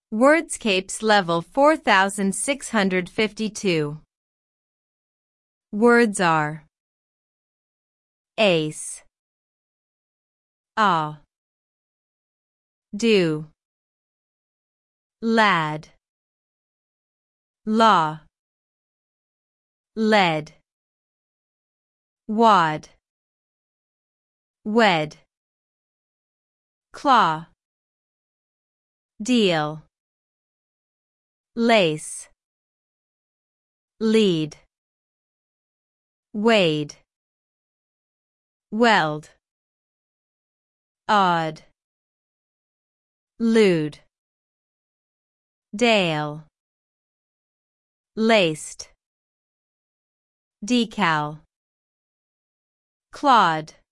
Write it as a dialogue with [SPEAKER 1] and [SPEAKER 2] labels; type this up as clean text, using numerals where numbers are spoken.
[SPEAKER 1] Wordscapes level 4652. Words are ace, do, lad, law, lead, wad, wed, claw, deal, lace, lead, wade, weld, odd, lewd, dale, laced, decal, clod.